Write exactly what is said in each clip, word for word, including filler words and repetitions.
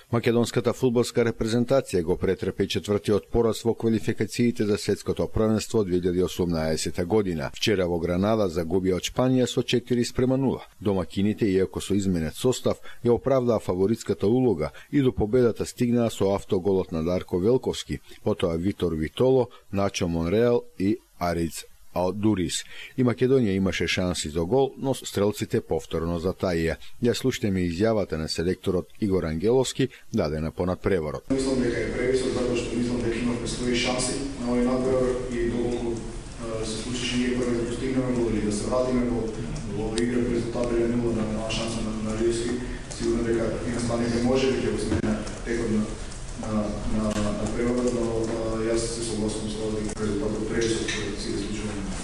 Македонската фудбалска репрезентација го претрпе четвртиот пораз во квалификациите за светското првенство две илјади и осумнаесета година. Вчера во Гранада загубија од Шпанија со четири спрема нула. Домакините, иако со изменет состав, ја оправдаа фаворитската улога и до победата стигнаа со автоголот на Дарко Велковски, потоа Витор Витоло, Начо Монреал и Ариц Алдурис. И Македонија имаше шанси за гол, но стрелците повторно затаија. Ја слушнеме изјавата на селекторот Игор Ангеловски, дадена по надпреварот. Мислам дека е превисок, затоа што мислам дека имавме своји шанси на овој надпревар и доколку се случише ние први да постигнеме гол или да се вратиме во во игра без резултат или нула на нова шанса на на Риски, сигурно дека и на станите може ќе го смена текот на на на надпреварот, но јас се согласувам со овој резултат превисок кој се случува.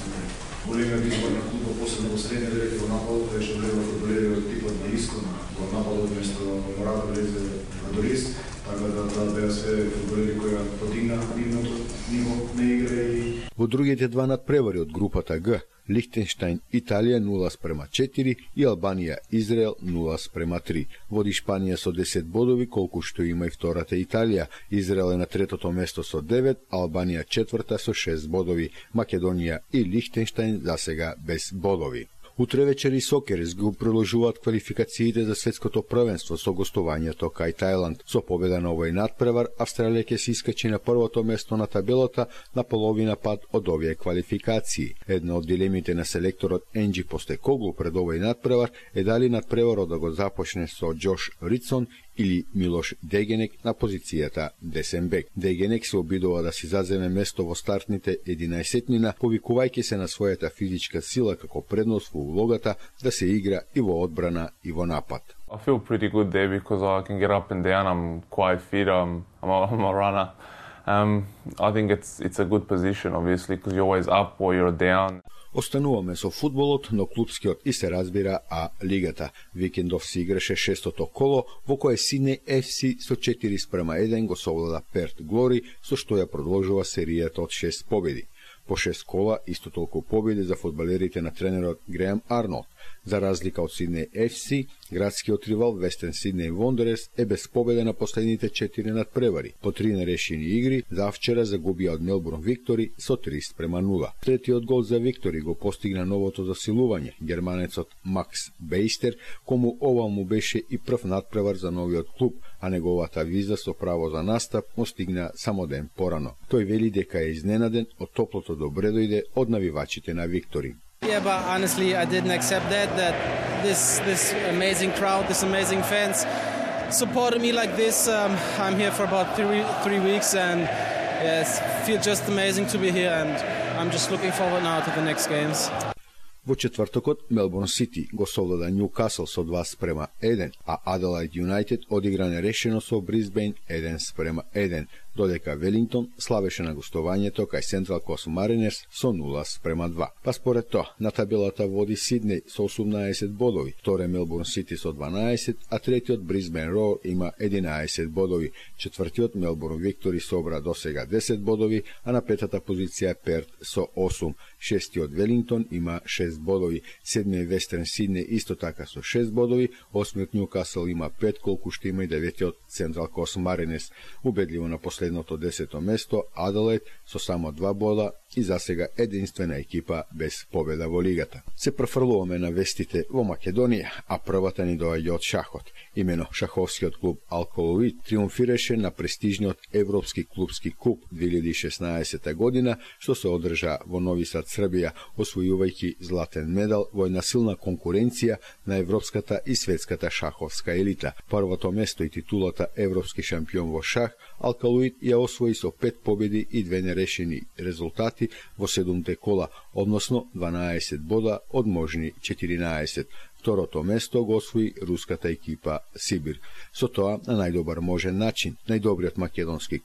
Големиот избор на клубот, посебно во средниот ред и во нападот, е што влезе фудбалери типот на Иско, во нападот место Мората влезе Адорис, така да тоа беа све фудбалери кои подигна нивното ниво на игра и... Во другите два надпревари од групата Г, Лихтенштајн Италија нула спрема четири и Албанија Израел нула спрема три. Води Шпанија со десет бодови, колку што има и втората Италија. Израел е на третото место со девет, Албанија четврта со шест бодови. Македонија и Лихтенштајн засега без бодови. Утре вечери Сокерс го продолжуваат квалификациите за светското првенство со гостувањето кај Тајланд. Со победа на овој надпревар, Австралија ќе се искачи на првото место на табелата на половина пат од овие квалификации. Една од дилемите на селекторот Енџи Постекоглу пред овој надпревар е дали надпреварот да го започне со Џош Рицон или Милош Дегенек на позицијата десен бек. Дегенек се обидува да си заземе место во стартните единаесетнина, повикувајќи се на својата физичка сила како предност во улогата да се игра и во одбрана и во напад. I feel pretty good there because I can get up and down. I'm quite fit. I'm I'm a, I'm a runner. Um, I think it's it's a good position obviously because you're always up or you're down. Остануваме со фудболот, но клубскиот и се разбира А лигата. Викендов се играше шестото коло, во кое Сиднеј Еф Си со четири спрема еден го совлада Перт Глори, со што ја продолжува серијата од шест победи. По шест кола, исто толку победи за фудбалерите на тренерот Греем Арнолд. За разлика од Сиднеј Еф Си, градскиот ривал Вестен Сиднеј Вондерерс е без победа на последните четири надпревари. По три нерешени игри, завчера загубија од Мелбурн Виктори со три спрема нула. Третиот гол за Виктори го постигна новото засилување, германецот Макс Бейстер, кому ова му беше и прв надпревар за новиот клуб, а неговата виза со право за настап му стигна само ден порано. Тој вели дека е изненаден од топлото добредојде од навивачите на Виктори. Yeah, but honestly, I didn't accept that, that this this amazing crowd, this amazing fans supported me like this. Um, I'm here for about three, three weeks and yes, feel just amazing to be here and I'm just looking forward now to the next games. Во четвртокот Мелбурн Сити го совлада Нјукасл со два спрема еден, а Аделајд Юнајтед одигра нерешено со Брисбејн еден спрема еден, додека Велингтон славеше на гостувањето кај Централ Кост Маринерс со нула спрема два. Па според тоа, на табелата води Сиднеј со осумнаесет бодови, вторе Мелбурн Сити со дванаесет, а третиот Брисбејн Роар има единаесет бодови, четвртиот Мелбурн Виктори собра досега десет бодови, а на петата позиција Перт со осум, шестиот Велингтон има шест бодови, седмиот Вестерн Сиднеј исто така со шест бодови, осмиот Нјукасл има пет, колку што има и деветиот Централ Кост Маринерс. Убедливо на последното десето место Аделајд со само два бода и засега единствена екипа без победа во лигата. Се префрлуваме на вестите во Македонија, а првата ни доаѓа од шахот. Имено шаховскиот клуб Алколоид триумфираше на престижниот Европски клубски куп две илјади и шеснаесета година, што се одржа во Нови Сад, Србија, освојувајќи златен медал во една силна конкуренција на европската и светската шаховска елита. Првото место и титулата европски шампион во шах, Алкалоид ја освои со пет победи и две нерешени резултати во седумте кола, односно дванаесет бода од можни четиринаесет. Второто место го освои руската екипа Сибир. Со тоа на најдобар можен начин, најдобриот македонски клуб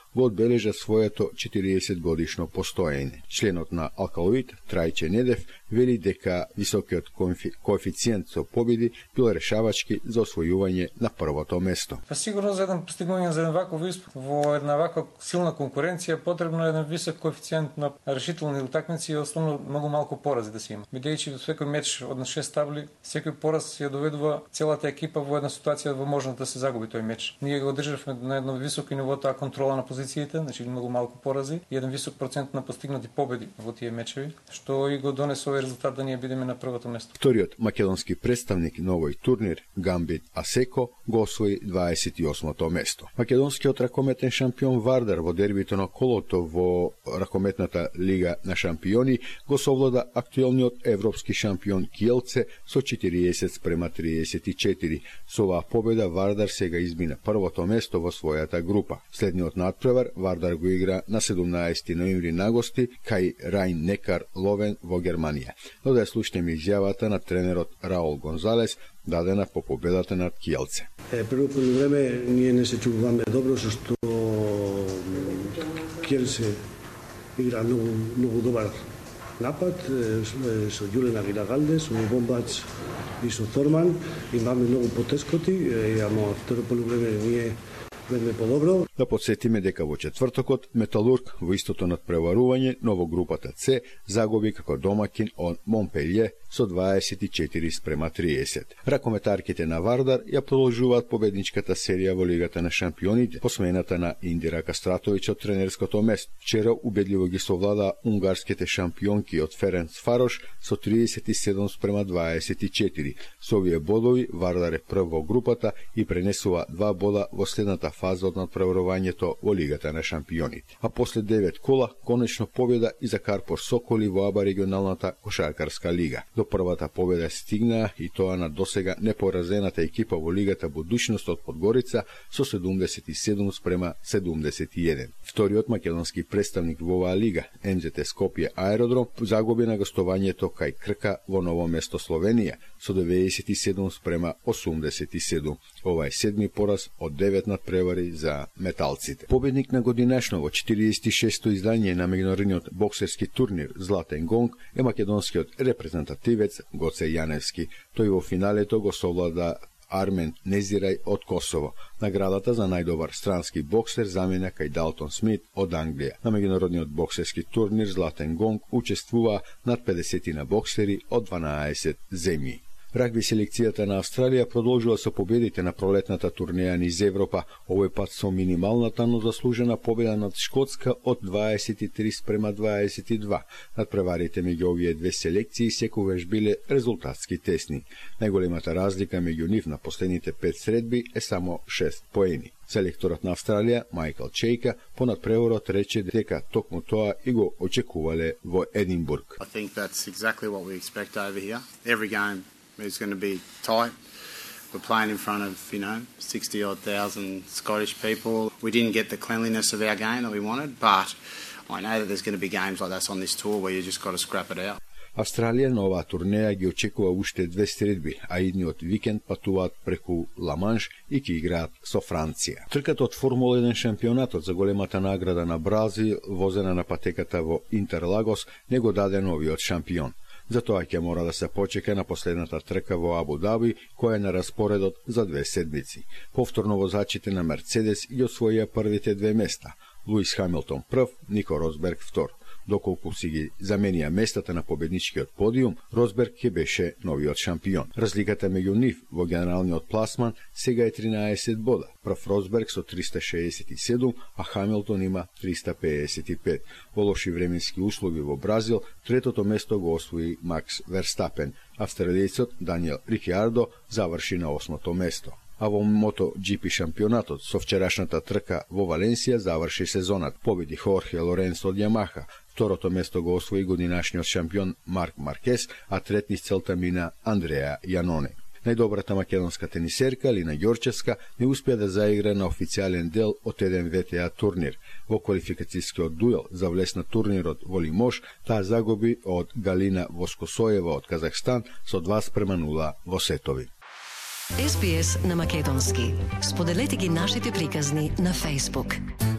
го одбележа своето четириесетгодишно постоење. Членот на Алкалоид, Трајче Недев, вели дека високиот коефициент со победи бил решавачки за освојување на првото место. Па сигурно за еден постигнување за еден ваков успех во една ваква силна конкуренција потребно е еден висок коефициент на решителни утакмици и основно многу малку порази да се има. Бидејќи во секој меч од на шест табли, секој пораз ја доведува целата екипа во една ситуација во можност да се загуби тој меч. Ние го одржавме на едно високо ниво таа контрола на позициите, значи многу малку порази и еден висок процент на постигнати победи во тие мечеви, што и го донесе овој резултат да ние бидеме на првото место. Вториот македонски представник на овој турнир, Гамбит Асеко, го освои дваесет и осмото место. Македонскиот ракометен шампион Вардар во дербито на колото во ракометната лига на шампиони го совлада актуелниот европски шампион Киелце со четириесет спрема триесет и четири. Со оваа победа Вардар сега измина првото место во својата група. Следниот надпревар Вардар го игра на седумнаесети ноември на гости кај Рајн Некар Ловен во Германија. Но да ја слушнеме изјавата на тренерот Раул Гонзалес, дадена по победата над Киелце. Е, прво време ние не се чуваме добро, зашто Киелце игра многу, многу добар напад, со Јулен Агилагалде, со Бомбац и со Торман. Имаме многу потескоти, ама второ полувреме ние ведме подобро. Да подсетиме дека во четвртокот Металург во истото надпреварување, но во групата С, загуби како домакин од Монпелје со дваесет и четири спрема триесет. Ракометарките на Вардар ја продолжуваат победничката серија во Лигата на шампионите, по смената на Индира Кастратовиќ од тренерското место. Вчера убедливо ги совлада унгарските шампионки од Ференц Фарош со триесет и седум спрема дваесет и четири. Со овие бодови Вардар е прв во групата и пренесува два бода во следната фаза од надпреварувањето во Лигата на шампионите. А после девет кола, конечно победа и за Карпор Соколи во АБА регионалната кошаркарска лига. До првата победа стигнаа и тоа на досега непоразената екипа во Лигата Будуćност од Подгорица со седумдесет и седум спрема седумдесет и еден. Вториот македонски представник во оваа лига, Ем Џе Те Скопје Аеродром, загуби на гостувањето кај Крка во Ново место Словенија со деветдесет и седум спрема осумдесет и седум. Ова е седми пораз од девет надпревари за металците. Победник на годинашно во четириесет и шесто издање на меѓународниот боксерски турнир Златен гонг е македонскиот репрезентативец Гоце Јаневски. Тој во финалето го совлада Армен Незирај од Косово. Наградата за најдобар странски боксер замена кај Далтон Смит од Англија. На меѓународниот боксерски турнир Златен гонг учествува над педесет на боксери од дванаесет земји. Рагби селекцијата на Австралија продолжува со победите на пролетната турнеја низ Европа, овој пат со минималната, но заслужена победа над Шкотска од дваесет и три спрема дваесет и два. Надпреварите меѓу овие две селекции секогаш биле резултатски тесни. Најголемата разлика меѓу нив на последните пет средби е само шест поени. Селекторот на Австралија, Мајкл Чејка, по надпреварот рече дека токму тоа и го очекувале во Единбург. I think that's exactly what we expect over here. Every game is going to be tight. We're playing in front of, you know, sixty odd thousand Scottish people. We didn't get the cleanliness of our game that we wanted, but I know that there's going to be games like this on this tour where you just got to scrap it out. Австралија на оваа турнеја ги очекува уште две средби, а идниот викенд патуваат преку Ла-Манш и ќе играат со Франција. Трката од Формула еден шампионатот за големата награда на Бразил, возена на патеката во Интерлагос, не го даде новиот шампион. Затоа ќе мора да се почека на последната трка во Абу Даби, која е на распоредот за две седмици. Повторно возачите на Мерцедес ги освоија првите две места. Луис Хамилтон прв, Нико Росберг втор. Доколку си ги заменија местата на победничкиот подиум, Росберг ќе беше новиот шампион. Разликата меѓу нив во генералниот пласман сега е тринаесет бода. Прв Росберг со триста шеесет и седум, а Хамилтон има триста пеесет и пет. Во лоши временски услови во Бразил, третото место го освои Макс Верстапен. Австралијецот Даниел Рикјардо заврши на осмото место. А во Мото Џи Пи шампионатот со вчерашната трка во Валенсија заврши сезонат. Победи Хорхе Лоренцо од Јамаха. Второто место го освои годинашниот шампион Марк Маркес, а трет низ целта мина Андреа Јаноне. Најдобрата македонска тенисерка Лина Ѓорчевска не успеа да заигра на официјален дел од еден Ве Те А турнир. Во квалификацијскиот дуел за влез на турнирот во Лимош, таа загуби од Галина Воскосоева од Казахстан со два спрема нула во сетови. Ес Би Ес на македонски. Споделете ги нашите приказни на Facebook.